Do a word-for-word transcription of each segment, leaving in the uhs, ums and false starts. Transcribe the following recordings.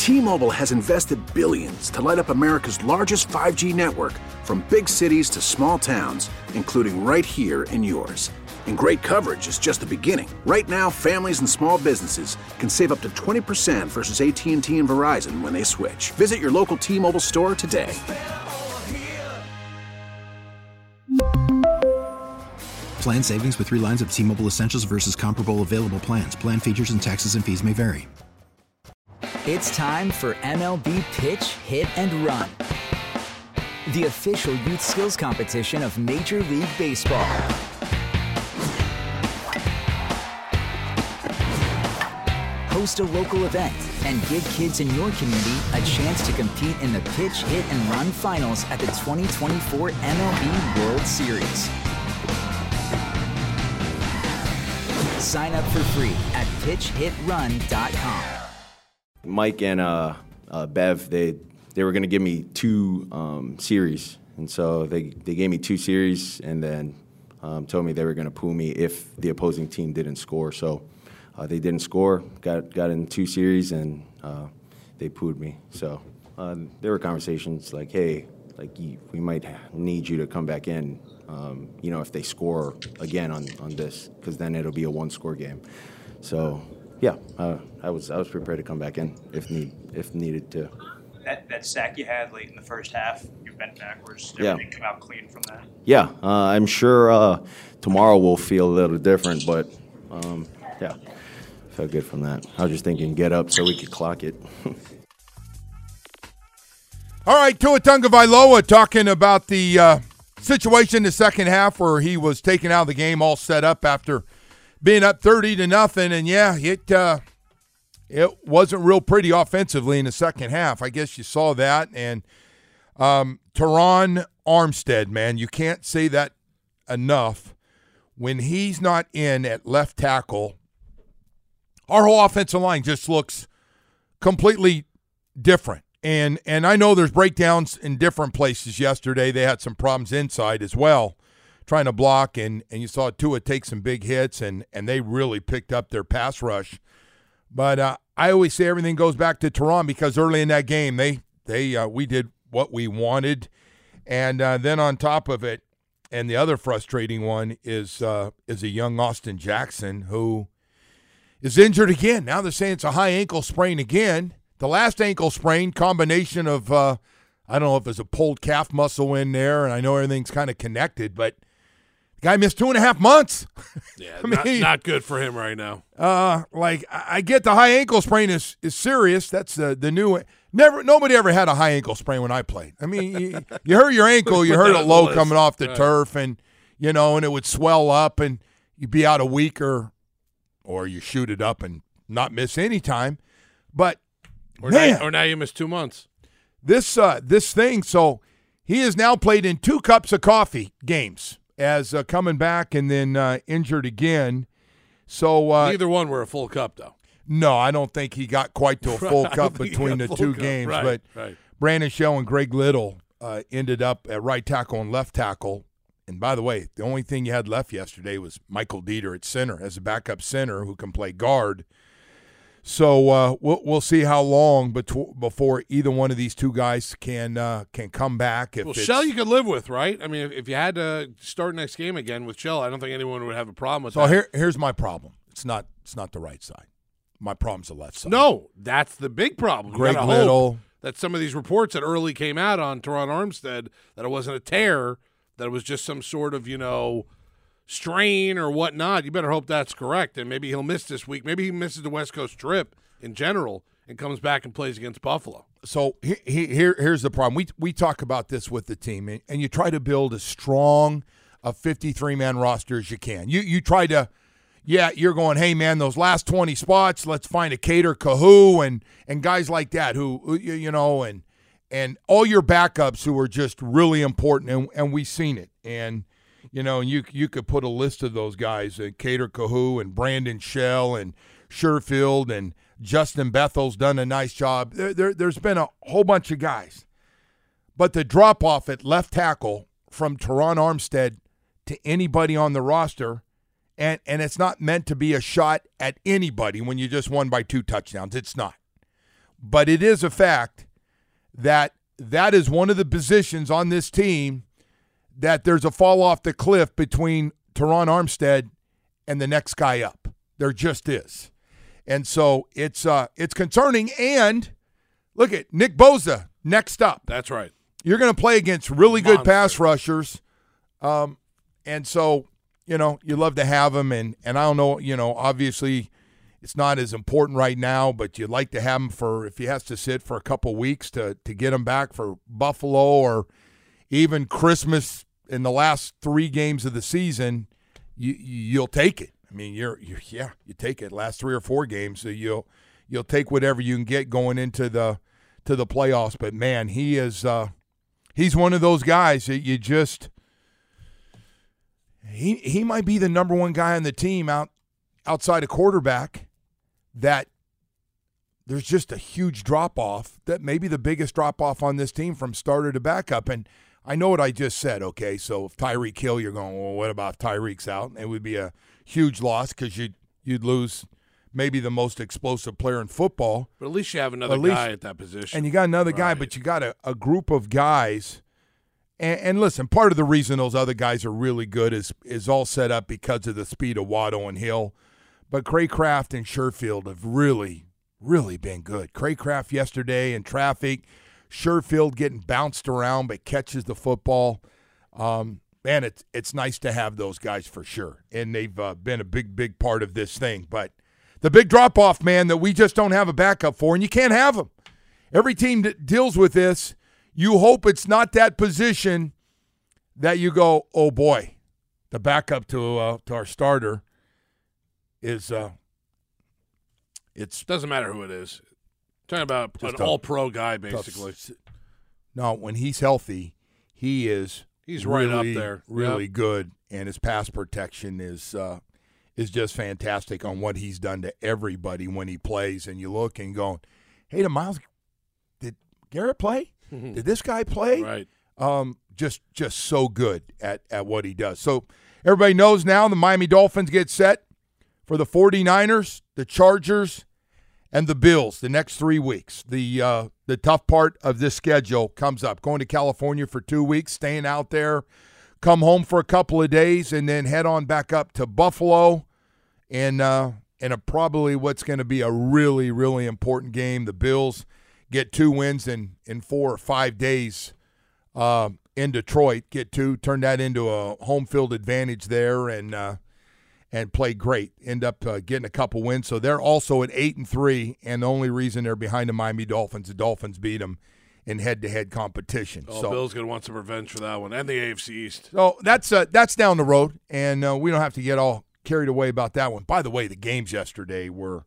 T-Mobile has invested billions to light up America's largest five G network, from big cities to small towns, including right here in yours. And great coverage is just the beginning. Right now, families and small businesses can save up to twenty percent versus A T and T and Verizon when they switch. Visit your local T-Mobile store today. Plan savings with three lines of T-Mobile Essentials versus comparable available plans. Plan features and taxes and fees may vary. It's time for M L B Pitch, Hit, and Run, the official youth skills competition of Major League Baseball. Host a local event and give kids in your community a chance to compete in the Pitch, Hit, and Run finals at the twenty twenty-four M L B World Series. Sign up for free at pitch hit run dot com. Mike and uh, uh, Bev, they they were going to give me two um, series, and so they, they gave me two series, and then um, told me they were going to pull me if the opposing team didn't score. So uh, they didn't score, got got in two series, and uh, they pulled me. So uh, there were conversations like, hey, like you, we might need you to come back in, um, you know, if they score again on, on this, because then it'll be a one-score game. So. Yeah, uh, I was I was prepared to come back in if need if needed to. That that sack you had late in the first half, you bent backwards. Did yeah. everything come out clean from that? Yeah, uh, I'm sure uh, tomorrow will feel a little different, but um, yeah, felt good from that. I was just thinking, get up so we could clock it. All right, Tua Tagovailoa talking about the uh, situation in the second half where he was taken out of the game, all set up after being up thirty to nothing, and yeah, it uh, it wasn't real pretty offensively in the second half. I guess you saw that. And um, Terron Armstead, man, you can't say that enough. When he's not in at left tackle, our whole offensive line just looks completely different. And and I know there's breakdowns in different places yesterday. They had some problems inside as well, trying to block, and, and you saw Tua take some big hits, and, and they really picked up their pass rush. But uh, I always say everything goes back to Terron, because early in that game, they they uh, we did what we wanted. And uh, then on top of it, and the other frustrating one is uh, is a young Austin Jackson who is injured again. Now they're saying it's a high ankle sprain again. The last ankle sprain, combination of, uh, I don't know if there's a pulled calf muscle in there, and I know everything's kind of connected, but the guy missed two and a half months. Yeah, I not, mean, not good for him right now. Uh, like I get the high ankle sprain is, is serious. That's the the new. Never nobody ever had a high ankle sprain when I played. I mean, you, you hurt your ankle, you hurt it low coming off the right. turf, and you know, and it would swell up, and you'd be out a week, or or you shoot it up and not miss any time. But or man, now, or now you miss two months. This uh this thing. So he has now played in two cups of coffee games, as uh, coming back and then uh, injured again. So uh, neither one were a full cup, though. No, I don't think he got quite to a full Right, cup between the two cup. games. Right, but right. Brandon Shell and Greg Little uh, ended up at right tackle and left tackle. And by the way, the only thing you had left yesterday was Michael Dieter at center as a backup center who can play guard. So uh, we'll we'll see how long betw- before either one of these two guys can uh, can come back. If well, it's, Shell you could live with, right? I mean, if, if you had to start next game again with Shell, I don't think anyone would have a problem with so that. So here here's my problem. It's not it's not the right side. My problem's the left side. No, that's the big problem. You Greg gotta Little. hope that some of these reports that early came out on Terron Armstead, that it wasn't a tear, that it was just some sort of, you know, strain or whatnot. You better hope that's correct, and maybe he'll miss this week. Maybe he misses the West Coast trip in general and comes back and plays against Buffalo. So he, he, here, here's the problem. We we talk about this with the team, and, and you try to build as strong a fifty-three man roster as you can. You you try to, yeah, you're going, hey, man, those last twenty spots, let's find a Cater Kahoo and and guys like that who, you, you know, and and all your backups who are just really important, and, and we've seen it. And, you know, you you could put a list of those guys, uh, Cater Kahoo and Brandon Shell and Sherfield and Justin Bethel's done a nice job. There, there, there's been a whole bunch of guys. But the drop-off at left tackle from Terron Armstead to anybody on the roster, and, and it's not meant to be a shot at anybody when you just won by two touchdowns. It's not. but it is a fact that that is one of the positions on this team that there's a fall off the cliff between Teron Armstead and the next guy up. There just is. And so it's uh, it's concerning. And look at Nick Bosa next up. That's right. You're going to play against really good Monster. pass rushers. Um, and so, you know, you love to have him. And, and I don't know, you know, obviously it's not as important right now, but you'd like to have him for if he has to sit for a couple weeks to, to get him back for Buffalo or even Christmas in the last three games of the season, you, you'll take it. I mean, you're, you're yeah, you take it. Last three or four games, so you'll you'll take whatever you can get going into the to the playoffs. But man, he is uh, he's one of those guys that you just he he might be the number one guy on the team out outside of quarterback that there's just a huge drop off. That may be the biggest drop off on this team from starter to backup. And I know what I just said. Okay, so if Tyreek Hill, you're going, well, what about if Tyreek's out? It would be a huge loss because you'd, you'd lose maybe the most explosive player in football. But at least you have another at least, guy at that position. And you got another right. guy, but you got a, a group of guys. And, and listen, part of the reason those other guys are really good is is all set up because of the speed of Waddle and Hill. But Craycraft and Sherfield have really, really been good. Craycraft yesterday in traffic, Sherfield getting bounced around but catches the football. Um, man, it's it's nice to have those guys for sure, and they've uh, been a big, big part of this thing. But the big drop-off, man, that we just don't have a backup for, and you can't have them. Every team that deals with this, you hope it's not that position that you go, oh, boy, the backup to uh, to our starter is uh, it's doesn't matter who it is. Talking about an all-pro guy, basically. Tough. No, when he's healthy, he is he's really, right up there, really yep. good, and his pass protection is uh, is just fantastic on what he's done to everybody when he plays. And you look and go, hey, did Miles, did Garrett play? Did this guy play? Right. Um, just just so good at, at what he does. So everybody knows now the Miami Dolphins get set for the 49ers, the Chargers, and the Bills the next three weeks. The uh, the tough part of this schedule comes up. Going to California for two weeks, staying out there, come home for a couple of days, and then head on back up to Buffalo. And, uh, and a, probably what's going to be a really, really important game. The Bills get two wins in, in four or five days uh, in Detroit. Get two, turn that into a home field advantage there, and uh, and play great. End up uh, getting a couple wins. So they're also at eight and three, and the only reason they're behind the Miami Dolphins, the Dolphins beat them in head-to-head competition. Oh, so, Bill's going to want some revenge for that one, and the A F C East. So that's uh, that's down the road, and uh, we don't have to get all carried away about that one. By the way, the games yesterday were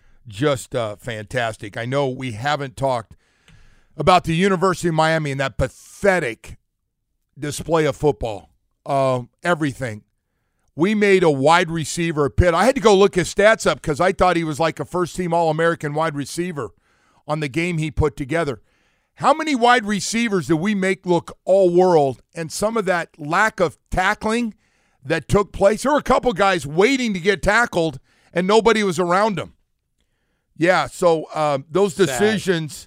just uh, fantastic. I know we haven't talked about the University of Miami and that pathetic display of football. Uh, everything. We made a wide receiver a pit. I had to go look his stats up because I thought he was like a first-team All-American wide receiver on the game he put together. How many wide receivers did we make look all-world? And some of that lack of tackling that took place, there were a couple guys waiting to get tackled, and nobody was around them. Yeah, so uh, those decisions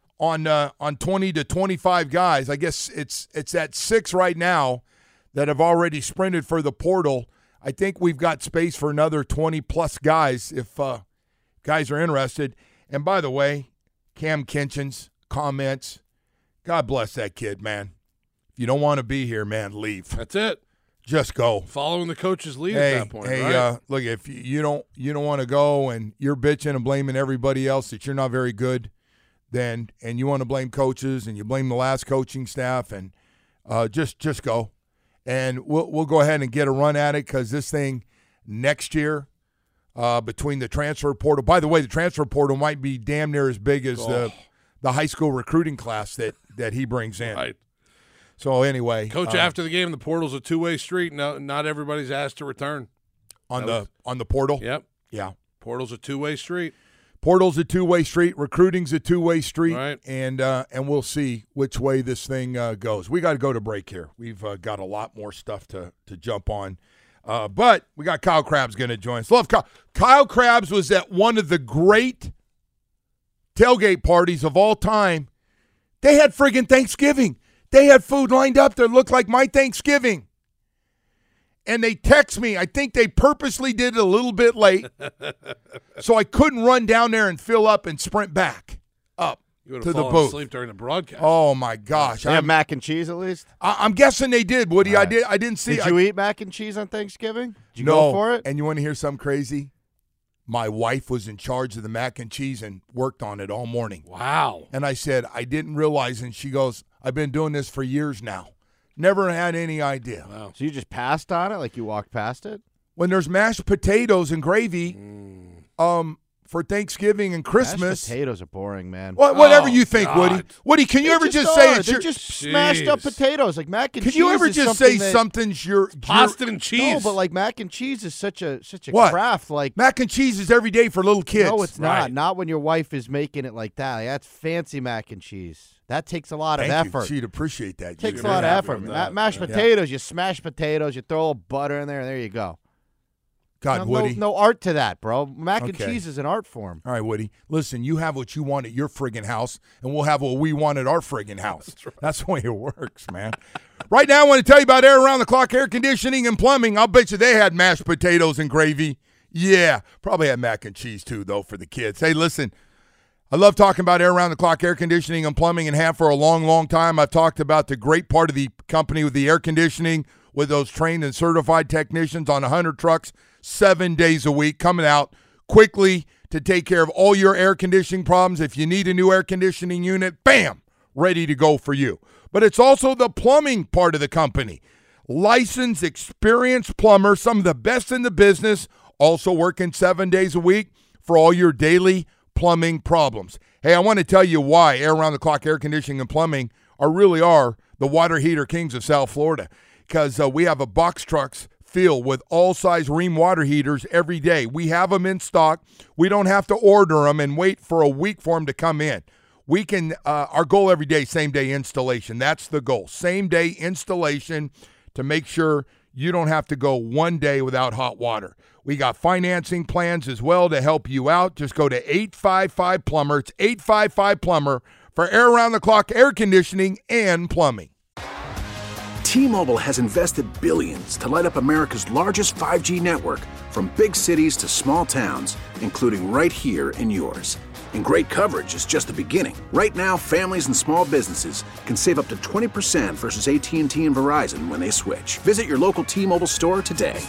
on uh, on twenty to twenty-five guys, I guess it's it's at six right now that have already sprinted for the portal. I think we've got space for another twenty-plus guys if uh, guys are interested. And by the way, Cam Kinchens comments, God bless that kid, man. If you don't want to be here, man, leave. That's it. Just go. Following the coach's lead hey, at that point, hey, right? uh, look, if you, you don't you don't want to go and you're bitching and blaming everybody else that you're not very good, then and you want to blame coaches and you blame the last coaching staff, and uh, just just go. And we'll we'll go ahead and get a run at it because this thing next year uh, between the transfer portal. By the way, the transfer portal might be damn near as big as oh. the the high school recruiting class that, that he brings in. Right. So anyway, Coach, uh, after the game, the portal's a two-way street. No, not everybody's asked to return on that the was, on the portal. Yep. Yeah. Portal's a two-way street. Portal's a two-way street. Recruiting's a two-way street. Right. And uh, and we'll see which way this thing uh, goes. We got to go to break here. We've uh, got a lot more stuff to to jump on. Uh, but we got Kyle Krabs going to join us. Love Kyle. Kyle Krabs was at one of the great tailgate parties of all time, they had friggin' Thanksgiving. They had food lined up that looked like my Thanksgiving. And they text me. I think they purposely did it a little bit late so I couldn't run down there and fill up and sprint back up You would to have the fallen booth. asleep during the broadcast. Oh, my gosh. They have I'm, mac and cheese at least? I, I'm guessing they did, Woody. All I right. did. I didn't see Did I, you eat mac and cheese on Thanksgiving? Did you no. go for it? And you want to hear something crazy? My wife was in charge of the mac and cheese and worked on it all morning. Wow. And I said, I didn't realize. And she goes, I've been doing this for years now. Never had any idea. Wow. So you just passed on it, like you walked past it? When there's mashed potatoes and gravy Mm. um, for Thanksgiving and Christmas. Mashed potatoes are boring, man. What, whatever Oh, you think, God. Woody. Woody, can you They ever just, are. say it's They're your... just smashed up Jeez. potatoes, like mac and Can cheese. you ever is just say something that- something's your... Pasta your and cheese. No, but like mac and cheese is such a such a What? craft. Like mac and cheese is every day for little kids. no, it's Right. not. Not when your wife is making it like that. Like, that's fancy mac and cheese. That takes a lot Thank of you. effort. She'd appreciate that. Takes a You're lot of happy effort. with Ma- that. mashed Yeah. potatoes, you smash potatoes, you throw a little butter in there, and there you go. God, no, no, Woody. no art to that, bro. Mac and Okay. cheese is an art form. All right, Woody. Listen, you have what you want at your friggin' house, and we'll have what we want at our friggin' house. That's, right. That's the way it works, man. Right now, I want to tell you about Air Around the Clock Air Conditioning and Plumbing. I'll bet you they had mashed potatoes and gravy. Yeah, probably had mac and cheese too, though, for the kids. Hey, listen, I love talking about Air Around the Clock Air Conditioning and Plumbing and have for a long, long time. I've talked about the great part of the company with the air conditioning, with those trained and certified technicians on one hundred trucks, seven days a week, coming out quickly to take care of all your air conditioning problems. If you need a new air conditioning unit, bam, ready to go for you. But it's also the plumbing part of the company. Licensed, experienced plumbers, some of the best in the business, also working seven days a week for all your daily plumbing problems. Hey, I want to tell you why Air Around the Clock Air Conditioning and Plumbing are really are the water heater kings of South Florida, because uh, we have a box trucks filled with all-size Rheem water heaters every day. We have them in stock. We don't have to order them and wait for a week for them to come in. We can, uh, our goal every day, same-day installation. That's the goal, same-day installation to make sure you don't have to go one day without hot water. We got financing plans as well to help you out. Just go to eight five five plumber. It's eight five five plumber for Air Around the Clock air conditioning and plumbing. T-Mobile has invested billions to light up America's largest five G network, from big cities to small towns, including right here in yours. And great coverage is just the beginning. Right now, families and small businesses can save up to twenty percent versus A T and T and Verizon when they switch. Visit your local T-Mobile store today.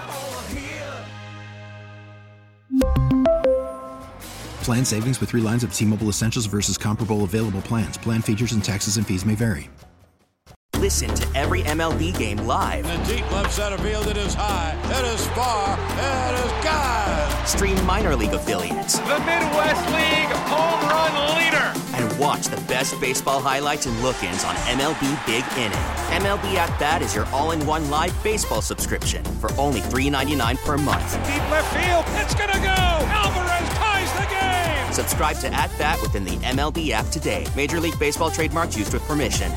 Plan savings with three lines of T-Mobile Essentials versus comparable available plans. Plan features and taxes and fees may vary. Listen to every M L B game live. In the deep left center field, it is high, it is far, it is gone. Stream minor league affiliates. The Midwest League home run leader. And watch the best baseball highlights and look-ins on M L B Big Inning. M L B At Bat is your all-in-one live baseball subscription for only three ninety-nine per month. Deep left field, it's gonna go. Alvarez ties the game. Subscribe to At Bat within the M L B app today. Major League Baseball trademarks used with permission.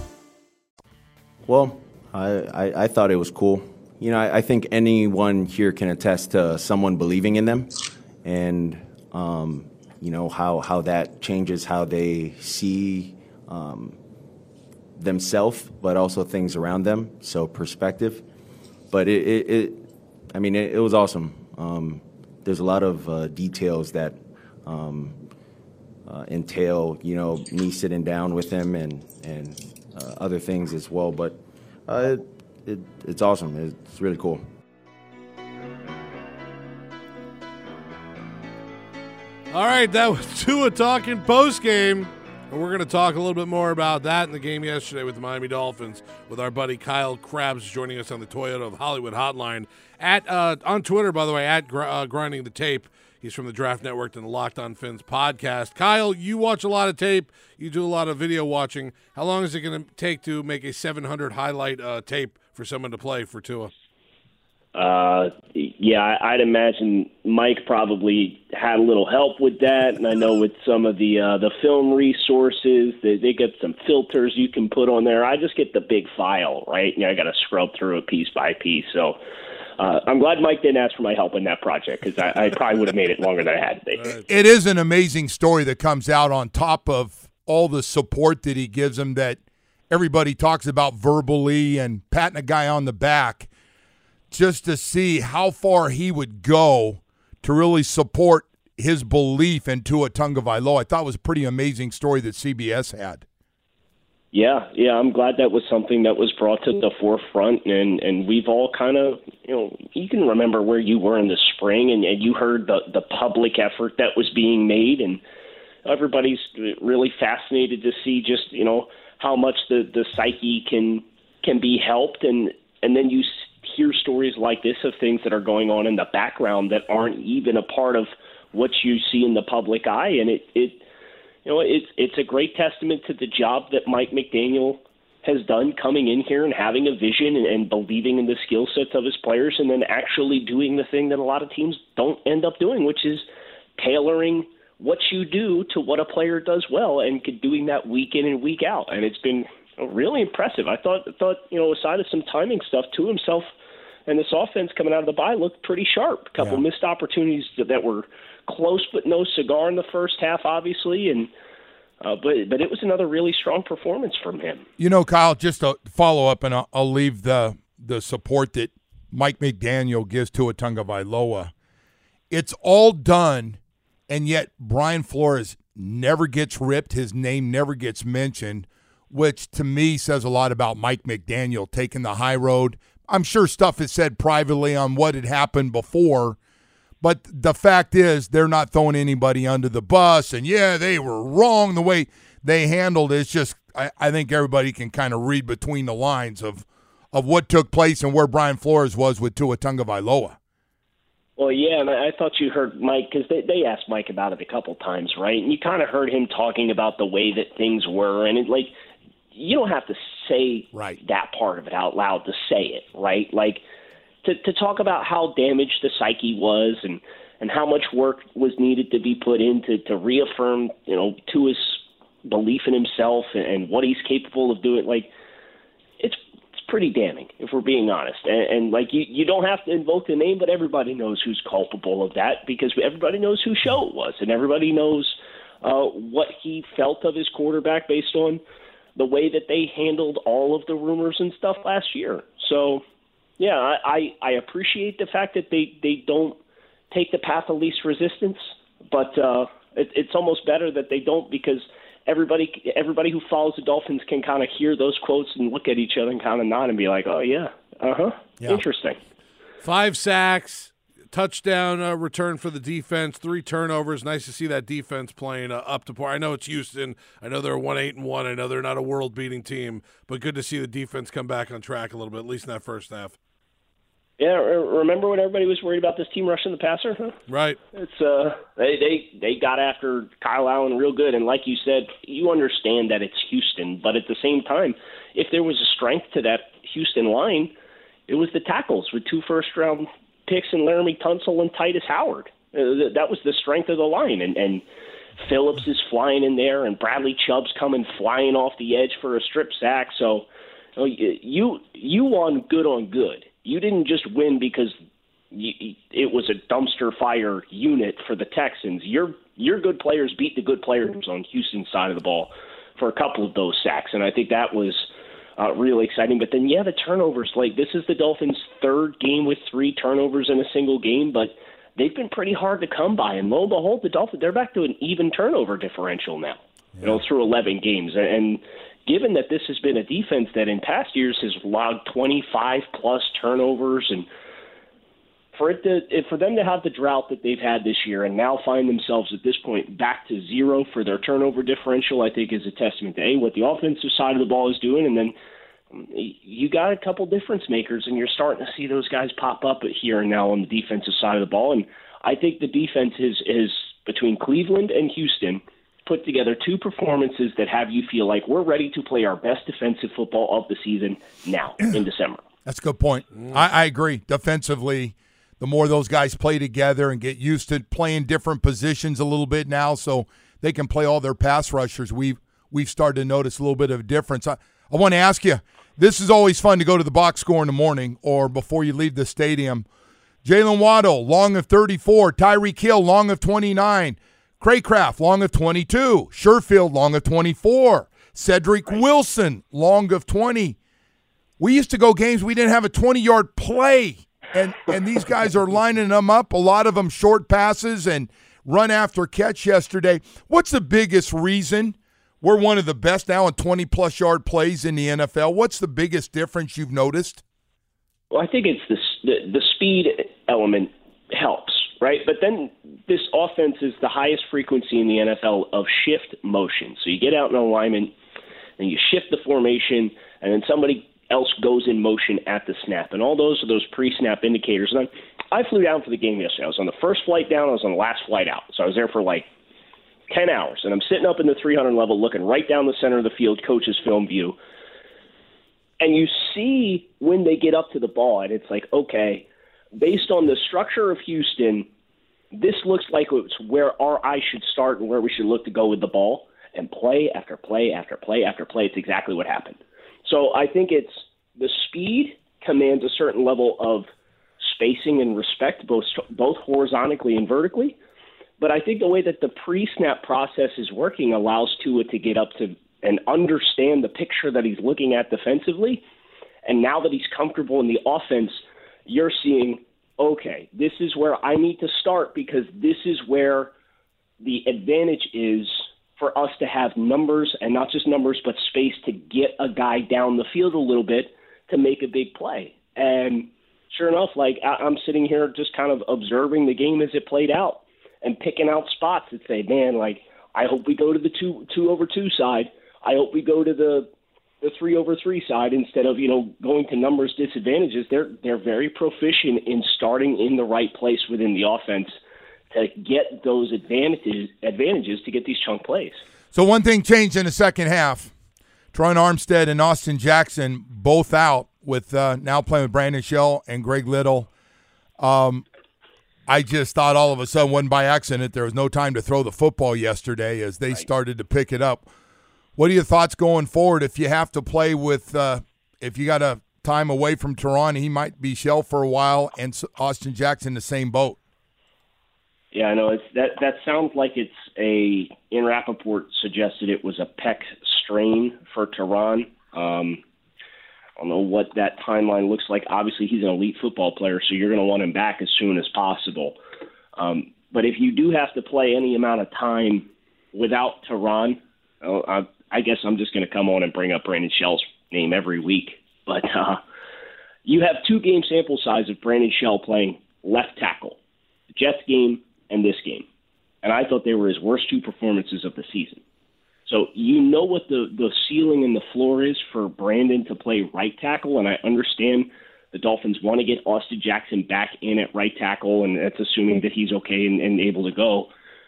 Well, I, I, I thought it was cool. You know, I, I think anyone here can attest to someone believing in them, and um, you know how how that changes how they see um, themselves, but also things around them. So perspective. But it, it, it I mean, it, it was awesome. Um, there's a lot of uh, details that um, uh, entail, you know, me sitting down with him and and. Uh, other things as well, but uh, it, it, it's awesome. It's really cool. All right, that was Tua talking post-game. And we're going to talk a little bit more about that in the game yesterday with the Miami Dolphins with our buddy Kyle Krabs joining us on the Toyota of Hollywood hotline. At uh, on Twitter, by the way, at gr- uh, Grinding the Tape. He's from the Draft Network and the Locked On Fins podcast. Kyle, you watch a lot of tape. You do a lot of video watching. How long is it going to take to make a seven hundred highlight uh, tape for someone to play for Tua? Uh, yeah, I'd imagine Mike probably had a little help with that, and I know with some of the uh, the film resources, they, they get some filters you can put on there. I just get the big file, right? And I got to scrub through it piece by piece. So uh, I'm glad Mike didn't ask for my help in that project because I, I probably would have made it longer than I had to be. It is an amazing story that comes out on top of all the support that he gives him that everybody talks about verbally and patting a guy on the back, just to see how far he would go to really support his belief in Tua Tagovailoa. I thought it was a pretty amazing story that C B S had. Yeah, yeah, I'm glad that was something that was brought to the forefront, and, and we've all kind of, you know, you can remember where you were in the spring, and, and you heard the, the public effort that was being made, and everybody's really fascinated to see just, you know, how much the, the psyche can can be helped, and, and then you hear stories like this of things that are going on in the background that aren't even a part of what you see in the public eye, and it, it you know, it's it's a great testament to the job that Mike McDaniel has done coming in here and having a vision and, and believing in the skill sets of his players, and then actually doing the thing that a lot of teams don't end up doing, which is tailoring what you do to what a player does well, and doing that week in and week out. And it's been really impressive. I thought, thought you know, aside of some timing stuff, to himself and this offense coming out of the bye looked pretty sharp. A couple Yeah. missed opportunities that, that were close but no cigar in the first half, obviously, and uh, but but it was another really strong performance from him. You know, Kyle, just to follow up, and I'll, I'll leave the the support that Mike McDaniel gives Tua Tagovailoa. It's all done, and yet Brian Flores never gets ripped. His name never gets mentioned, which to me says a lot about Mike McDaniel taking the high road. I'm sure stuff is said privately on what had happened before, but the fact is they're not throwing anybody under the bus, and yeah, they were wrong the way they handled it. It's just I, I think everybody can kind of read between the lines of, of what took place and where Brian Flores was with Tua Tagovailoa. Well, yeah, and I thought you heard Mike, because they, they asked Mike about it a couple times, right? And you kind of heard him talking about the way that things were, and it, like, you don't have to say right. that part of it out loud to say it, right? Like, to, to talk about how damaged the psyche was and, and how much work was needed to be put in to, to reaffirm, you know, Tua's belief in himself and, and what he's capable of doing. Like, it's it's pretty damning, if we're being honest. And, and like, you, you don't have to invoke the name, but everybody knows who's culpable of that, because everybody knows whose show it was, and everybody knows uh, what he felt of his quarterback based on the way that they handled all of the rumors and stuff last year. So, yeah, I, I, I appreciate the fact that they, they don't take the path of least resistance, but uh, it, it's almost better that they don't, because everybody everybody who follows the Dolphins can kind of hear those quotes and look at each other and kind of nod and be like, oh, yeah, uh-huh, yeah. Interesting. Five sacks. Touchdown uh, return for the defense, three turnovers. Nice to see that defense playing uh, up to par. I know it's Houston. I know they're one eight and one. I know they're not a world-beating team, but good to see the defense come back on track a little bit, at least in that first half. Yeah, remember when everybody was worried about this team rushing the passer? Huh? Right. It's uh, they they they got after Kyle Allen real good, and like you said, you understand that it's Houston, but at the same time, if there was a strength to that Houston line, it was the tackles with two first-round picks and Laramie Tunsil and Titus Howard. Uh, that was the strength of the line, and, and Phillips is flying in there, and Bradley Chubb's coming flying off the edge for a strip sack. So you know, you you won good on good. You didn't just win because you, it was a dumpster fire unit for the Texans. Your your good players beat the good players on Houston's side of the ball for a couple of those sacks, and I think that was Uh, really exciting. But then, yeah, the turnovers. Like, this is the Dolphins' third game with three turnovers in a single game, but they've been pretty hard to come by. And lo and behold, the Dolphins, they're back to an even turnover differential now, yeah. you know, through eleven games. And given that this has been a defense that in past years has logged twenty-five plus turnovers, and for it to, for them to have the drought that they've had this year and now find themselves at this point back to zero for their turnover differential, I think is a testament to A, what the offensive side of the ball is doing, and then you got a couple difference makers, and you're starting to see those guys pop up here and now on the defensive side of the ball. And I think the defense is, is between Cleveland and Houston, put together two performances that have you feel like we're ready to play our best defensive football of the season now in December. That's a good point. Mm. I, I agree. Defensively, the more those guys play together and get used to playing different positions a little bit now so they can play all their pass rushers, we've, we've started to notice a little bit of a difference. I, I want to ask you, this is always fun to go to the box score in the morning or before you leave the stadium. Jalen Waddle, long of thirty-four. Tyreek Hill, long of twenty-nine. Craycraft, long of twenty-two. Sherfield, long of twenty-four. Cedric right. Wilson, long of twenty. We used to go games, we didn't have a twenty-yard play, and, and these guys are lining them up, a lot of them short passes and run after catch yesterday. What's the biggest reason we're one of the best now in twenty-plus yard plays in the N F L? What's the biggest difference you've noticed? Well, I think it's the, the, the speed element helps, right? But then this offense is the highest frequency in the N F L of shift motion. So you get out in alignment, and you shift the formation, and then somebody else goes in motion at the snap. And all those are those pre-snap indicators. And I, I flew down for the game yesterday. I was on the first flight down. I was on the last flight out. So I was there for like ten hours. And I'm sitting up in the three hundred level looking right down the center of the field, coach's film view. And you see when they get up to the ball, and it's like, okay, based on the structure of Houston, this looks like it's where our eye should start and where we should look to go with the ball. And play after play after play after play, it's exactly what happened. So I think it's the speed commands a certain level of spacing and respect, both both horizontally and vertically. But I think the way that the pre-snap process is working allows Tua to get up to and understand the picture that he's looking at defensively. And now that he's comfortable in the offense, you're seeing, okay, this is where I need to start because this is where the advantage is for us to have numbers, and not just numbers, but space to get a guy down the field a little bit to make a big play. And sure enough, like I'm sitting here just kind of observing the game as it played out and picking out spots that say, man, like I hope we go to the two two over two side. I hope we go to the the three over three side instead of, you know, going to numbers disadvantages. They're they're very proficient in starting in the right place within the offense to get those advantages advantages to get these chunk plays. So one thing changed in the second half. Terron Armstead and Austin Jackson both out with uh, now playing with Brandon Shell and Greg Little. Um, I just thought all of a sudden, wasn't by accident, there was no time to throw the football yesterday as they right. started to pick it up. What are your thoughts going forward if you have to play with uh, – if you got a time away from Terron, he might be Shell for a while, and Austin Jackson the same boat? Yeah, I know. It's, that that sounds like it's a – Ian Rappaport suggested it was a pec strain for Terron. Um, I don't know what that timeline looks like. Obviously, he's an elite football player, so you're going to want him back as soon as possible. Um, but if you do have to play any amount of time without Terron, uh, I, I guess I'm just going to come on and bring up Brandon Shell's name every week. But uh, you have two game sample size of Brandon Shell playing left tackle, the Jets game and this game. And I thought they were his worst two performances of the season. So you know what the, the ceiling and the floor is for Brandon to play right tackle, and I understand the Dolphins want to get Austin Jackson back in at right tackle, and that's assuming that he's okay and, and able to go.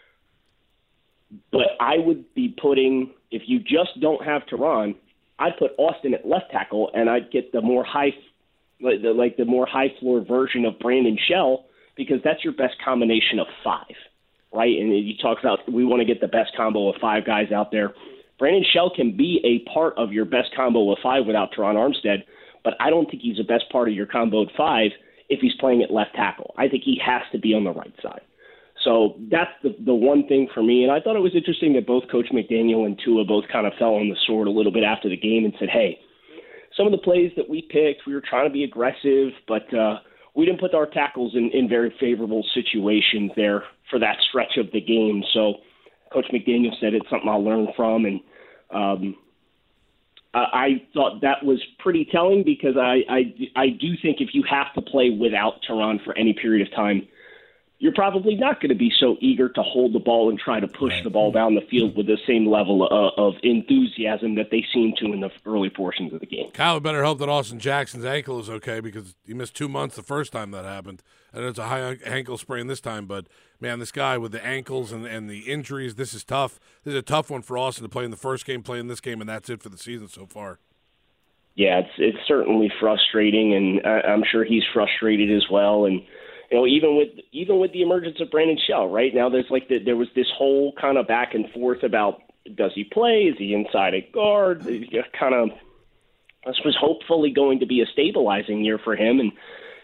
But I would be putting, if you just don't have Terron, I'd put Austin at left tackle, and I'd get the more high, like the, like the more high floor version of Brandon Shell, because that's your best combination of five, right? And you talk about we want to get the best combo of five guys out there. Brandon Shell can be a part of your best combo of five without Terron Armstead, but I don't think he's the best part of your combo of five if he's playing at left tackle. I think he has to be on the right side. So that's the the one thing for me. And I thought it was interesting that both Coach McDaniel and Tua both kind of fell on the sword a little bit after the game and said, hey, some of the plays that we picked, we were trying to be aggressive, but uh, we didn't put our tackles in, in very favorable situations there for that stretch of the game. So Coach McDaniel said it's something I'll learn from. And um, I, I thought that was pretty telling because I, I, I do think if you have to play without Terron for any period of time, you're probably not going to be so eager to hold the ball and try to push the ball down the field with the same level of, of enthusiasm that they seem to in the early portions of the game. Kyle, better hope that Austin Jackson's ankle is okay because he missed two months the first time that happened. And it's a high ankle sprain this time. But, man, this guy with the ankles and, and the injuries, this is tough. This is a tough one for Austin to play in the first game, play in this game, and that's it for the season so far. Yeah, it's it's certainly frustrating, and I, I'm sure he's frustrated as well. And you know, even with even with the emergence of Brandon Shell, right now there's like the, there was this whole kind of back and forth about does he play? Is he inside at guard? Kind of this was hopefully going to be a stabilizing year for him, and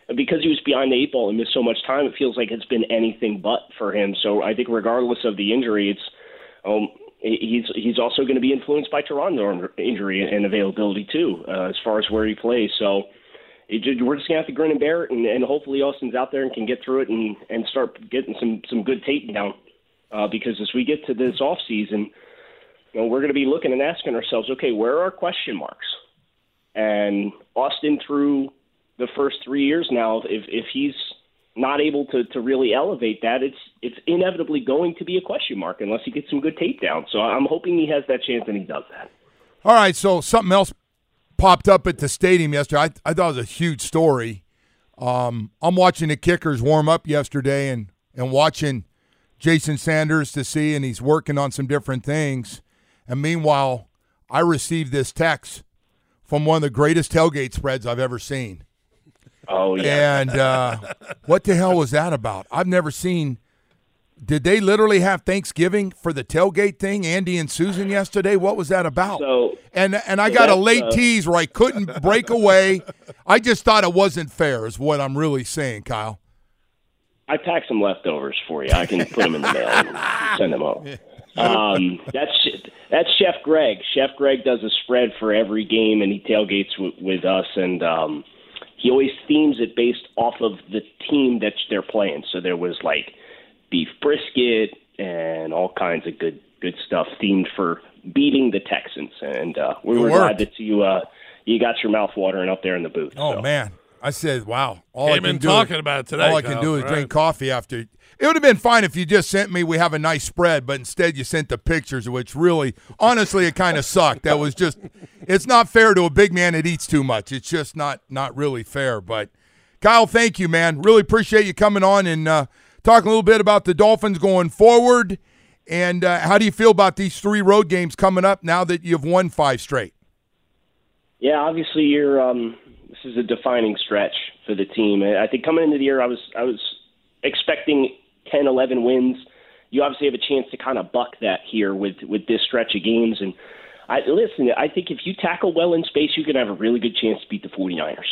because he was behind the eight ball and missed so much time, it feels like it's been anything but for him. So I think regardless of the injury, it's um, he's he's also going to be influenced by Toronto injury and availability too, uh, as far as where he plays. So it, we're just going to have to grin and bear it, and, and hopefully Austin's out there and can get through it and, and start getting some, some good tape down. Uh, because as we get to this offseason, you know, we're going to be looking and asking ourselves, okay, where are question marks? And Austin, through the first three years now, if if he's not able to, to really elevate that, it's it's inevitably going to be a question mark unless he gets some good tape down. So I'm hoping he has that chance and he does that. All right, so something else popped up at the stadium yesterday. I, I thought it was a huge story. Um, I'm watching the Kickers warm up yesterday and, and watching Jason Sanders to see, and he's working on some different things. And meanwhile, I received this text from one of the greatest tailgate spreads I've ever seen. Oh, yeah. And uh, what the hell was that about? I've never seen – did they literally have Thanksgiving for the tailgate thing, Andy and Susan, yesterday? What was that about? So, and and I so got a late uh, tease where I couldn't break away. I just thought it wasn't fair is what I'm really saying, Kyle. I packed some leftovers for you. I can put them in the mail and send them over. Um, that's that's Chef Greg. Chef Greg does a spread for every game, and he tailgates w- with us, and um, he always themes it based off of the team that they're playing. So there was like beef brisket and all kinds of good good stuff themed for beating the Texans, and uh, we It were worked. glad that you uh, you got your mouth watering up there in the booth. Oh, so. man. I said, wow. All Came I can in do talking is, about it today, All I can Kyle. do is Right. drink coffee after. It would have been fine if you just sent me, we have a nice spread, but instead you sent the pictures, which really, honestly, it kind of sucked. That was just, it's not fair to a big man that eats too much. It's just not not really fair. But, Kyle, thank you, man. Really appreciate you coming on and uh, talking a little bit about the Dolphins going forward. And uh, how do you feel about these three road games coming up now that you've won five straight? Yeah, obviously you're um, – this is a defining stretch for the team. I think coming into the year, I was I was expecting ten, eleven wins. You obviously have a chance to kind of buck that here with, with this stretch of games. And I listen, I think if you tackle well in space, you can have a really good chance to beat the 49ers.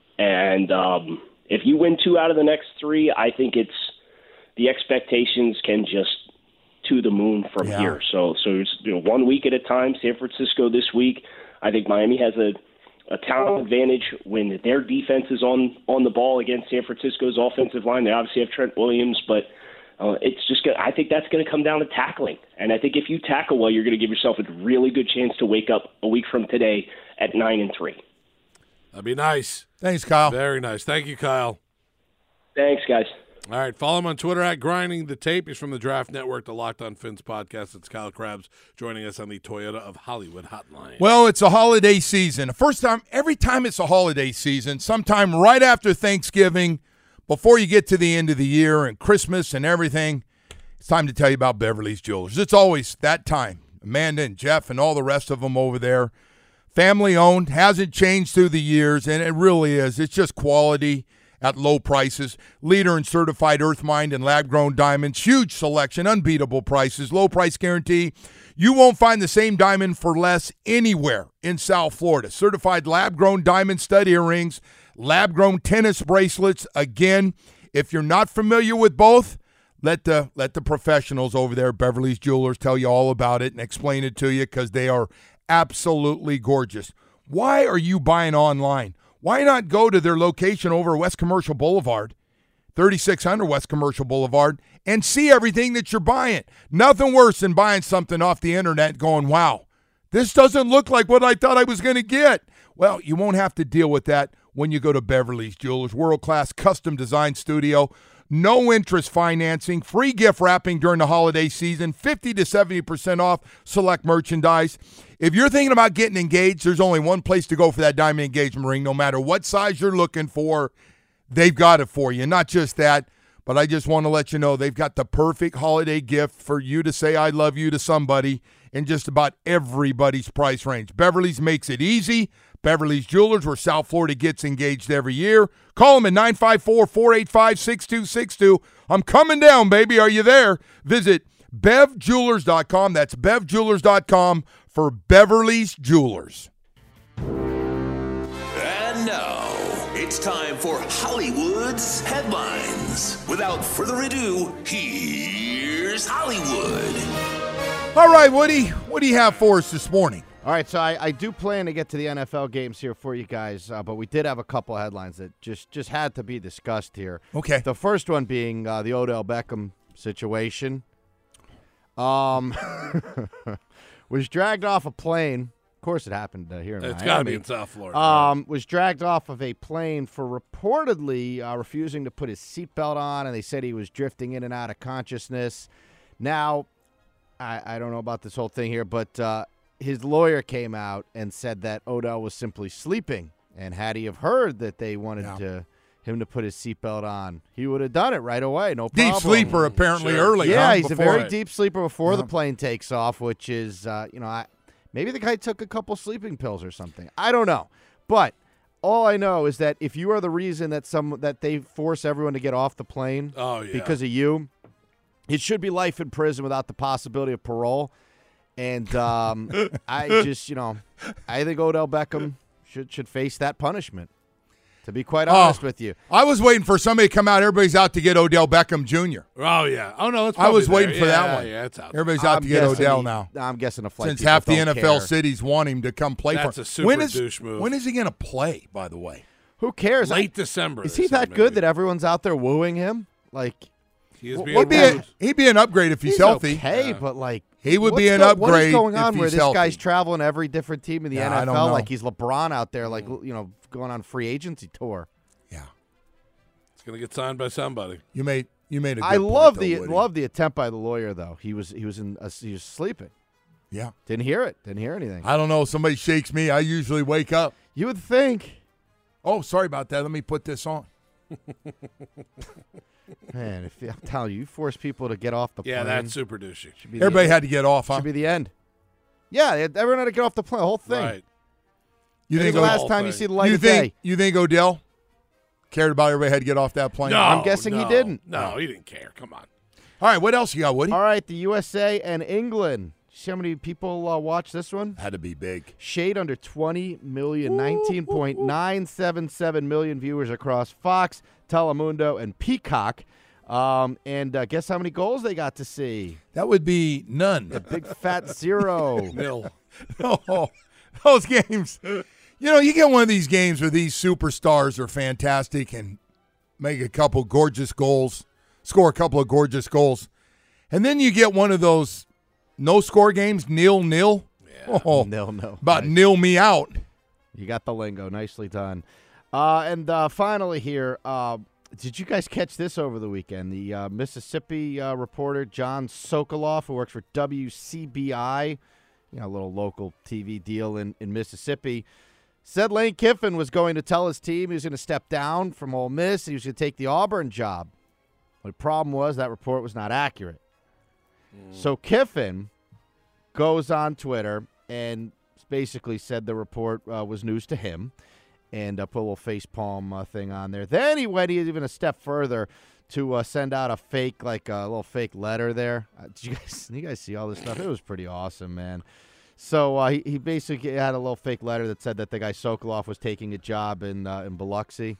And um, if you win two out of the next three, I think it's the expectations can just to the moon from Yeah. here. So so it's, you know, one week at a time. San Francisco this week. I think Miami has a a talent advantage when their defense is on, on the ball against San Francisco's offensive line. They obviously have Trent Williams, but uh, it's just gonna, I think that's going to come down to tackling. And I think if you tackle well, you're going to give yourself a really good chance to wake up a week from today at nine and three. That'd be nice. Thanks, Kyle. Very nice. Thank you, Kyle. Thanks, guys. All right, follow him on Twitter at Grinding the Tape. He's from the Draft Network, the Locked on Fins podcast. It's Kyle Krabs joining us on the Toyota of Hollywood hotline. Well, it's a holiday season. The first time, every time it's a holiday season, sometime right after Thanksgiving, before you get to the end of the year and Christmas and everything, it's time to tell you about Beverly's Jewelers. It's always that time. Amanda and Jeff and all the rest of them over there. Family owned, hasn't changed through the years, and it really is. It's just quality at low prices. Leader in certified earth-mined and lab-grown diamonds. Huge selection, unbeatable prices, low price guarantee. You won't find the same diamond for less anywhere in South Florida. Certified lab-grown diamond stud earrings, lab-grown tennis bracelets. Again, if you're not familiar with both, let the let the professionals over there, Beverly's Jewelers, tell you all about it and explain it to you because they are absolutely gorgeous. Why are you buying online? Why not go to their location over West Commercial Boulevard, thirty-six hundred West Commercial Boulevard, and see everything that you're buying? Nothing worse than buying something off the internet going, wow, this doesn't look like what I thought I was going to get. Well, you won't have to deal with that when you go to Beverly's Jewelers, world-class custom design studio, no interest financing, free gift wrapping during the holiday season, fifty to seventy percent off select merchandise. If you're thinking about getting engaged, there's only one place to go for that diamond engagement ring. No matter what size you're looking for, they've got it for you. Not just that, but I just want to let you know they've got the perfect holiday gift for you to say I love you to somebody in just about everybody's price range. Beverly's makes it easy. Beverly's Jewelers, where South Florida gets engaged every year. Call them at nine five four, four eight five, six two six two. I'm coming down, baby. Are you there? Visit bev jewelers dot com. That's bev jewelers dot com for Beverly's Jewelers. And now, It's time for Hollywood's headlines. Without further ado, here's Hollywood. All right, Woody, what do you have for us this morning? All right, so I, I do plan to get to the N F L games here for you guys, uh, but we did have a couple headlines that just, just had to be discussed here. Okay. The first one being uh, the Odell Beckham situation. Um, was dragged off a plane. Of course, it happened uh, here in It's Miami. got to be in South Florida. Um, was dragged off of a plane for reportedly uh, refusing to put his seatbelt on, and they said he was drifting in and out of consciousness. Now, I, I don't know about this whole thing here, but uh, his lawyer came out and said that Odell was simply sleeping, and had he have heard that they wanted Yeah. to him to put his seatbelt on, he would have done it right away, no problem. Deep sleeper apparently Sure. early. Yeah, huh, he's a before very it. deep sleeper before Yeah. the plane takes off, which is, uh, you know, I, maybe the guy took a couple sleeping pills or something. I don't know. But all I know is that if you are the reason that some that they force everyone to get off the plane Oh, yeah. because of you, it should be life in prison without the possibility of parole. And um, I just, you know, I think Odell Beckham should should face that punishment, to be quite honest Oh, with you. I was waiting for somebody to come out. Everybody's out to get Odell Beckham Junior Oh, yeah. Oh, no, it's I was probably waiting there. for yeah, that one. Yeah, it's out. Everybody's out I'm to get guessing Odell he- now. I'm guessing the flight Since people half the don't N F L care. cities want him to come play That's for a him. super when is, douche move. When is he going to play, by the way? Who cares? Late I- December. Is they he said, that maybe. good that everyone's out there wooing him? Like, He is Wh- being what He'd be, a, wooed. he'd be an upgrade if he's, he's healthy. okay, Yeah. but like He would be what's an go- What is upgrade going if on where he's this healthy. guy's traveling every different team in the Yeah, I N F don't L know. like he's LeBron out there, like you know, going on free agency tour? Yeah, It's going to get signed by somebody. you made you made a good I point, love though, the Woody. love the attempt by the lawyer though. He was he was in uh, he was sleeping. Yeah, Didn't hear it. Didn't hear anything. I don't know. If somebody shakes me, I usually wake up. You would think, Oh, sorry about that. Let me put this on. man. If I'm telling you, you force people to get off the Yeah, plane. that's super douchey. should be the Everybody end. had to get off, huh? should be the end. Yeah, they had- everyone had to get off the plane. The whole thing. Right. You When's think the Od- last whole time you thing. see the light you of think day? you think Odell cared about everybody had to get off that plane? No, I'm guessing he no, didn't. No, he didn't care. Come on. All right, what else you got, Woody? All right, the U S A and England. See how many people uh, watch this one? Had to be big. Shade under twenty million, nineteen point nine seven seven million viewers across Fox, Telemundo, and Peacock. Um, and uh, guess how many goals they got to see? That would be none. The big fat zero. Nil. Oh, those games. You know, you get one of these games where these superstars are fantastic and make a couple gorgeous goals, score a couple of gorgeous goals, and then you get one of those no-score games, nil-nil. Yeah. Oh, Nil, no. about Nice. nil me out. You got the lingo. Nicely done. Uh, and uh, finally here, uh, did you guys catch this over the weekend? The uh, Mississippi uh, reporter, John Sokoloff, who works for W C B I, you know, a little local T V deal in, in Mississippi, said Lane Kiffin was going to tell his team he was going to step down from Ole Miss. He was going to take the Auburn job. The problem was that report was not accurate. So Kiffin goes on Twitter and basically said the report uh, was news to him and uh, put a little face palm uh, thing on there. Then he went even a step further to uh, send out a fake, like a little fake letter there. Uh, did you guys, you guys see all this stuff? It was pretty awesome, man. So uh, he, he basically had a little fake letter that said that the guy Sokoloff was taking a job in uh, in Biloxi,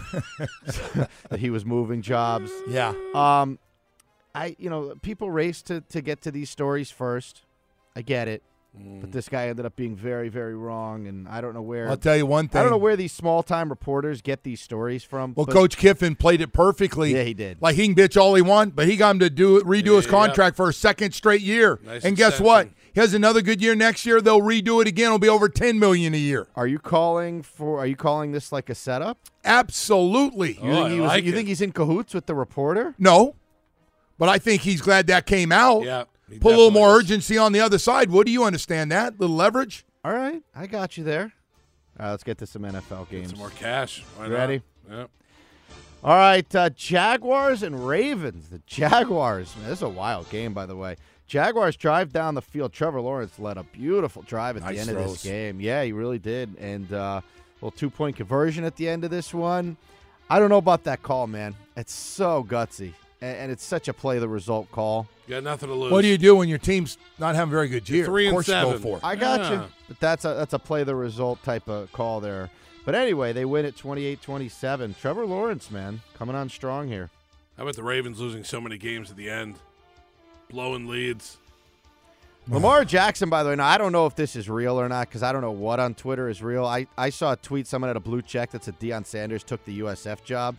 that he was moving jobs. Yeah. Um, I you know people race to to get to these stories first. I get it, but this guy ended up being very very wrong, and I don't know where. I'll tell you one thing. I don't know where these small time reporters get these stories from. Well, but- Coach Kiffin played it perfectly. Yeah, he did. Like he can bitch all he wants, but he got him to do it, redo his Yeah. contract for a second straight year. Nice and guess extension. what? He has another good year next year. They'll redo it again. It'll be over ten million a year. Are you calling for? Are you calling this like a setup? Absolutely. Oh, You think, I he was, like you it. think he's in cahoots with the reporter? No, but I think he's glad that came out. Yeah. he Put a little definitely more is. urgency on the other side. Would do you understand that? Little leverage. All right, I got you there. All right, let's get to some N F L Get games. some more cash. Why You not? ready? Yep. All right, uh, Jaguars and Ravens. The Jaguars. Man, this is a wild game, by the way. Jaguars drive down the field. Trevor Lawrence led a beautiful drive at Nice the end of throws. this game. Yeah, he really did. And uh, a little two-point conversion at the end of this one. I don't know about that call, man. It's so gutsy. And, and it's such a play-the-result call. Got nothing to lose. What do you do when your team's not having a very good year? Three of and course you seven. go for it. I got Yeah. you. But that's a, that's a play-the-result type of call there. But anyway, they win at twenty-eight twenty-seven. Trevor Lawrence, man, coming on strong here. How about the Ravens losing so many games at the end? Blowing leads. Lamar Jackson, by the way, now I don't know if this is real or not because I don't know what on Twitter is real. I, I saw a tweet, someone had a blue check that said Deion Sanders took the U S F job.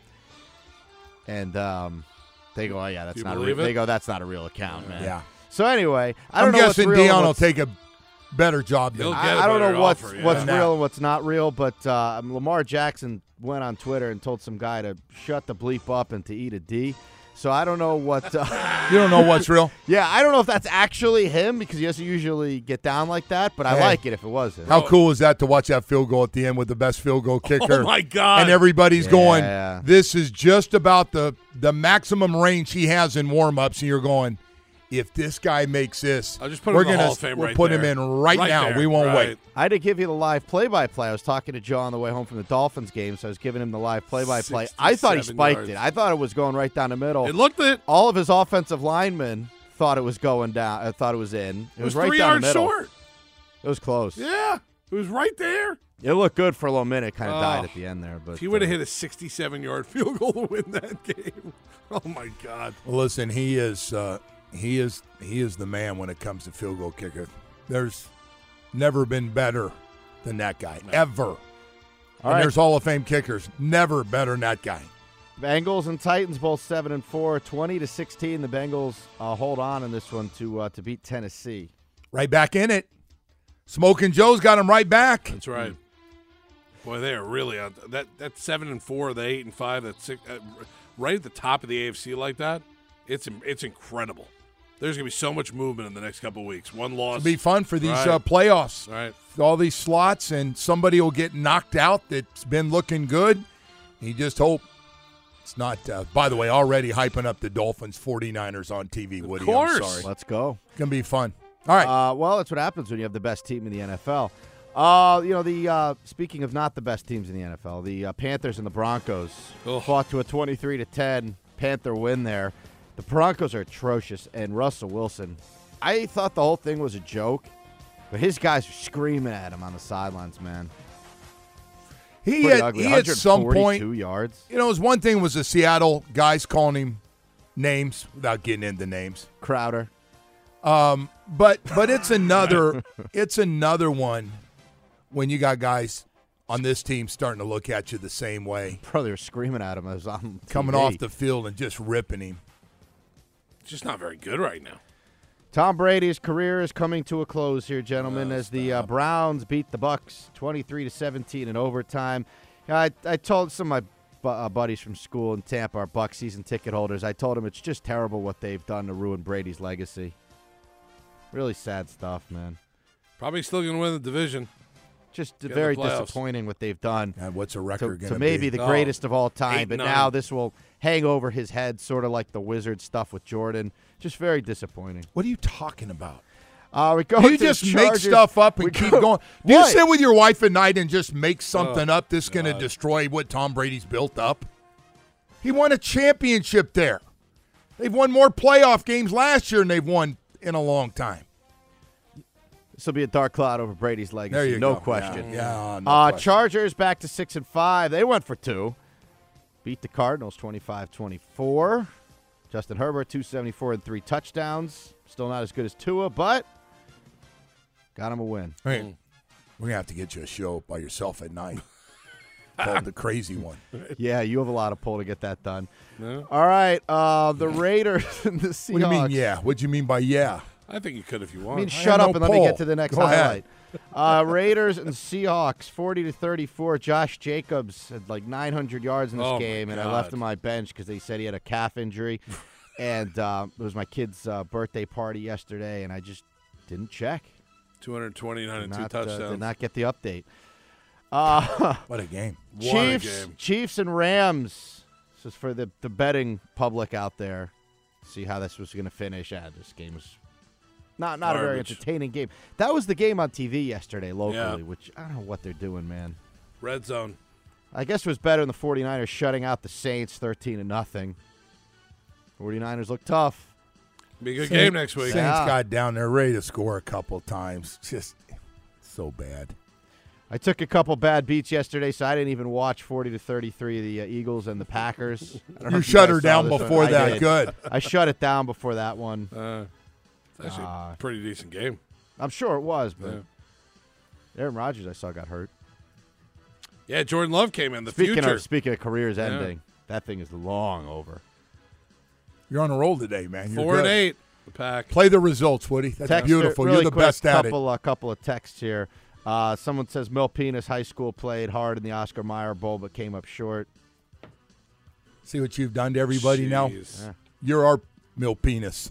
And um, they go, oh, yeah, that's you not a believe real. it? They go, that's not a real account, man. Yeah. So anyway, I don't I'm know what's guessing real and Deion will what's- take a better job than He'll I get a I don't better know what's offer, yeah. what's Than that. real and what's not real, but uh, Lamar Jackson went on Twitter and told some guy to shut the bleep up and to eat a D. So I don't know what. Uh, You don't know what's real? yeah, I don't know if that's actually him because he doesn't usually get down like that. But I Hey. like it if it was him. How cool is that to watch that field goal at the end with the best field goal kicker? Oh, my God. And everybody's Yeah. going, this is just about the, the maximum range he has in warm-ups, and you're going, if this guy makes this, I'll just put him we're in the gonna Hall of Fame we'll right put him there. in right, Right now. there, We won't right. wait. I had to give you the live play-by-play. I was talking to Joe on the way home from the Dolphins game, so I was giving him the live play-by-play. I thought he sixty-seven spiked yards. it. I thought it was going right down the middle. It looked it. All of his offensive linemen thought it was going down. I thought it was in. It, It was right three down the yards middle. short. It was close. Yeah. It was right there. It looked good for a little minute. Kind of Oh. died at the end there, but If he would have uh, hit a sixty-seven-yard field goal to win that game. Oh, my God. Well, listen, he is uh, he is he is the man when it comes to field goal kicker. There's never been better than that guy ever. and right. there's Hall of Fame kickers, never better than that guy. Bengals and Titans both seven and four, twenty to sixteen. The Bengals uh, hold on in this one to uh, to beat Tennessee. Right back in it. Smoking Joe's got him right back. That's right. Boy, they are really on that. That seven and four, the eight and five, that six, uh, right at the top of the A F C like that. It's it's incredible. There's gonna be so much movement in the next couple of weeks. One loss. It'll be fun for these Right. uh, playoffs. Right. All these slots, and somebody will get knocked out that's been looking good. You just hope it's not. Uh, by the way, already hyping up the Dolphins 49ers on T V, Woody. course. I'm sorry. Let's go. It's going to be fun. All right. Uh, well, that's what happens when you have the best team in the N F L. Uh, you know, the uh, speaking of not the best teams in the N F L, the uh, Panthers and the Broncos Ugh. fought to a twenty-three to ten Panther win there. The Broncos are atrocious, and Russell Wilson, I thought the whole thing was a joke, but his guys were screaming at him on the sidelines, man. he Pretty had, ugly. he at some point, one forty-two yards. you know, it was one thing was the Seattle guys calling him names without getting into names. Crowder. Um, but but it's another it's another one when you got guys on this team starting to look at you the same way, Bro, they were screaming at him as on coming T V. off the field and just ripping him. It's just not very good right now. Tom Brady's career is coming to a close here, gentlemen, Oh, as the uh, Browns beat the Bucks twenty-three to seventeen in overtime. I, I told some of my bu- uh, buddies from school in Tampa, our Bucs season ticket holders, I told them it's just terrible what they've done to ruin Brady's legacy. Really sad stuff, man. Probably still going to win the division. Just Get in very the playoffs. disappointing what they've done. And what's a To, record to going maybe be? the Oh, greatest of all time, eight, but nine. now this will hang over his head, sort of like the Wizard stuff with Jordan. Just very disappointing. What are you talking about? Uh, we go You to the just make Chargers. stuff up and We keep go- going. Do you What? sit with your wife at night and just make something Oh, up that's going to God. destroy what Tom Brady's built up? He won a championship there. They've won more playoff games last year than they've won in a long time. This will be a dark cloud over Brady's legacy. There you no go. question. Yeah, yeah, no uh, question. Chargers back to six and five. They went for two. Beat the Cardinals twenty-five twenty-four. Justin Herbert, two seventy-four and three touchdowns. Still not as good as Tua, but got him a win. Hey, we're going to have to get you a show by yourself at night called The Crazy One. Yeah, you have a lot of pull to get that done. No. All right, uh, the Raiders and the Seahawks. What do you mean, yeah? What do you mean by yeah? I think you could if you I want. mean, I shut have up no and let me poll. get to the next Go ahead. highlight. Uh, Raiders and Seahawks, forty to thirty-four. Josh Jacobs had like nine hundred yards in this Oh, my game, and I God. left him on my bench because they said he had a calf injury. and uh, it was my kid's uh, birthday party yesterday, and I just didn't check. two hundred twenty-nine and Not, two uh, touchdowns. did not get the update. Uh, What a game. What a Chiefs, game. Chiefs and Rams. This is for the, the betting public out there. See how this was going to finish. Ah, this game was not not a very Garbage. entertaining game. That was the game on T V yesterday locally, Yeah. which I don't know what they're doing, man. Red zone. I guess it was better than the 49ers shutting out the Saints thirteen to nothing. 49ers look tough. Be a good Saint- game next week. Saints Yeah. got down there ready to score a couple times. Just so bad. I took a couple bad beats yesterday, so I didn't even watch forty to thirty-three of the uh, Eagles and the Packers. I don't know You if shut guys her saw down this before one. I that. did. Good. I shut it down before that one. Uh, it's actually Uh, a pretty decent game. I'm sure it was, but Yeah. Aaron Rodgers I saw got hurt. Yeah, Jordan Love came in. The Speaking future. of speaking of careers Yeah. ending, that thing is long over. You're on a roll today, man. You're Four good. and eight. The Pack. Play the results, Woody. That's Texter, beautiful. really You're the quick, best at couple, it. A couple of texts here. Uh, someone says Mil Penis High School played hard in the Oscar Mayer Bowl but came up short. See what you've done to everybody now? Yeah. You're our Mil Penis.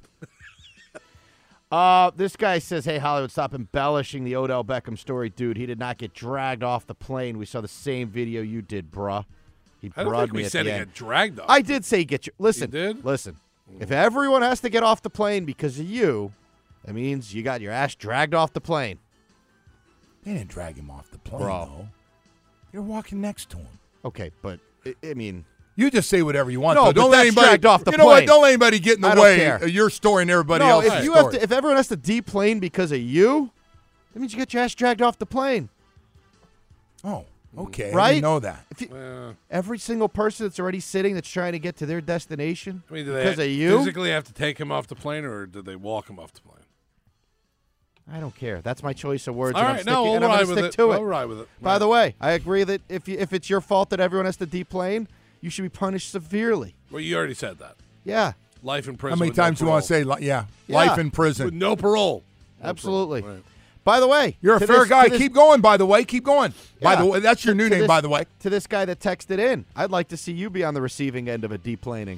Uh, this guy says, hey, Hollywood, stop embellishing the Odell Beckham story. Dude, he did not get dragged off the plane. We saw the same video you did, bruh. He I don't bruhed think me we at said the he end. got dragged off. I did say get you. Listen, You did? listen. If everyone has to get off the plane because of you, that means you got your ass dragged off the plane. They didn't drag him off the plane, Bro. though. You're walking next to him. Okay, but, I, I mean... You just say whatever you want. No, though. but Don't let that's anybody dragged off the You know what? plane. Don't let anybody get in the I don't way care. of your story and everybody no, else's if you story. have to, if everyone has to deplane because of you, that means you get your ass dragged off the plane. Oh, okay. I Right? didn't know that. If you, Uh, every single person that's already sitting that's trying to get to their destination I mean, do they because of you, physically have to take him off the plane, or did they walk him off the plane? I don't care. That's my choice of words. All and right, I'm no, sticking, we'll and I'm ride gonna with stick it. to We'll it. ride with it. By Right. the way, I agree that if you, if it's your fault that everyone has to deplane, you should be punished severely. Well, you already said that. Yeah. Life in How prison. many with no times do you want to parole. say, li- yeah, Yeah. life in prison? With no parole. No Absolutely. parole. Right. By the way, You're a to fair this- guy. to this- Keep going, by the way. Keep going. By Yeah. the way, that's your To- new to name, this- by the way. To this guy that texted in, I'd like to see you be on the receiving end of a deplaning.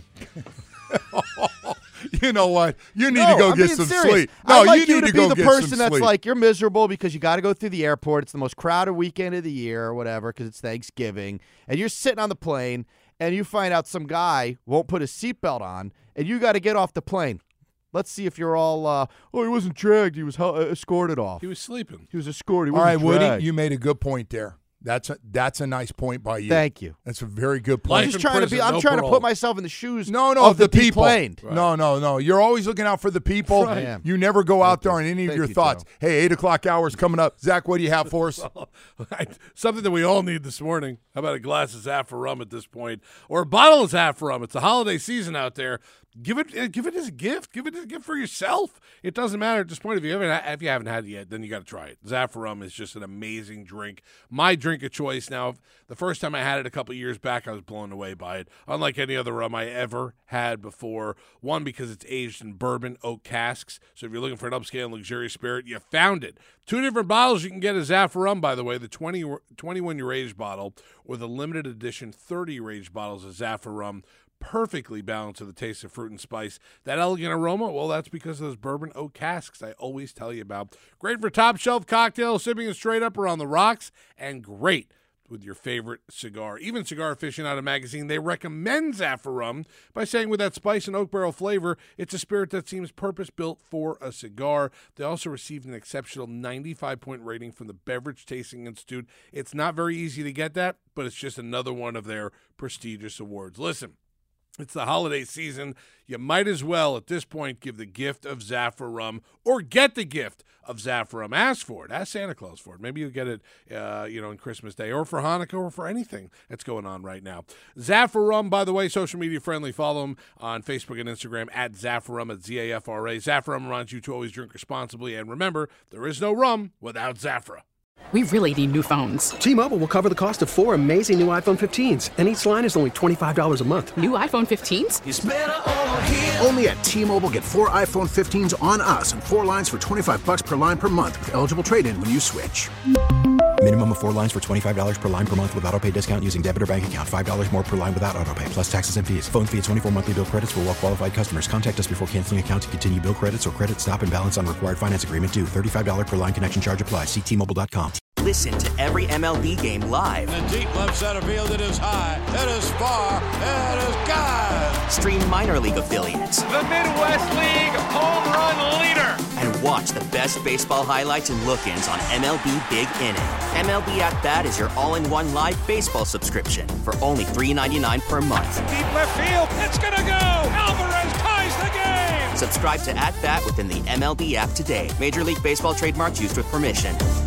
You know what? You need No, to go I'm get being some serious. sleep. No, I'd like you need to, to be go the get person some that's sleep. like you're miserable because you got to go through the airport. It's the most crowded weekend of the year or whatever because it's Thanksgiving, and you're sitting on the plane and you find out some guy won't put his seatbelt on, and you got to get off the plane. Let's see if you're all. Uh, oh, he wasn't dragged. He was uh, escorted off. He was sleeping. He was escorted. He All right, wasn't Woody, dragged. you made a good point there. That's a that's a nice point by you. Thank you. That's a very good I'm point. Life just in trying to be. prison, I'm no trying parole. to put myself in the shoes. No, no, of the, people. deplaned. No, no, no. You're always looking out for the people. Right. I am. You never go out there on any of Thank your you, thoughts. Joe. Hey, eight o'clock hour's coming up. Zach, what do you have for us? Something that we all need this morning. How about a glass of Zafra rum at this point, or a bottle of Zafra rum? It's the holiday season out there. Give it, uh, give it as a gift. Give it as a gift for yourself. It doesn't matter at this point. If you haven't, ha- if you haven't had it yet, then you got to try it. Zafra rum is just an amazing drink. My drink of choice. Now, the first time I had it a couple years back, I was blown away by it. Unlike any other rum I ever had before. One, because it's aged in bourbon oak casks. So if you're looking for an upscale and luxurious spirit, you found it. Two different bottles you can get a Zafra rum, by the way, the twenty, twenty-one-year age bottle or the limited edition thirty-year age bottles of Zafra rum. Perfectly balanced with the taste of fruit and spice. That elegant aroma, well, that's because of those bourbon oak casks I always tell you about. Great for top shelf cocktails, sipping it straight up or on the rocks, and great with your favorite cigar. Even Cigar Aficionado magazine, they recommend Zafra rum by saying with that spice and oak barrel flavor, it's a spirit that seems purpose-built for a cigar. They also received an exceptional ninety-five point rating from the Beverage Tasting Institute. It's not very easy to get that, but it's just another one of their prestigious awards. Listen, it's the holiday season. You might as well, at this point, give the gift of Zafra rum or get the gift of Zafra rum. Ask for it. Ask Santa Claus for it. Maybe you'll get it, uh, you know, on Christmas Day or for Hanukkah or for anything that's going on right now. Zafra rum, by the way, social media friendly. Follow them on Facebook and Instagram at Zafra rum, at Z A F R A. Zafra rum reminds you to always drink responsibly. And remember, there is no rum without Zafra. We really need new phones. T-Mobile will cover the cost of four amazing new iPhone fifteens, and each line is only twenty-five dollars a month. New iPhone fifteens? It's better over here. Only at T-Mobile, get four iPhone fifteens on us and four lines for twenty-five bucks per line per month with eligible trade-in when you switch. Minimum of four lines for twenty-five dollars per line per month with autopay discount using debit or bank account. five dollars more per line without autopay, plus taxes and fees. Phone fee at twenty-four monthly bill credits for well-qualified customers. Contact us before canceling account to continue bill credits or credit stop and balance on required finance agreement due. thirty-five dollars per line connection charge applies. See T Mobile dot com. Listen to every M L B game live. In the deep left center field, it is high, it is far, it is gone. Stream minor league affiliates. The Midwest League home run leader. And watch the best baseball highlights and look-ins on M L B Big Inning. M L B At Bat is your all-in-one live baseball subscription for only three dollars and ninety-nine cents per month. Deep left field, it's gonna go. Alvarez ties the game. Subscribe to At Bat within the M L B app today. Major League Baseball trademarks used with permission.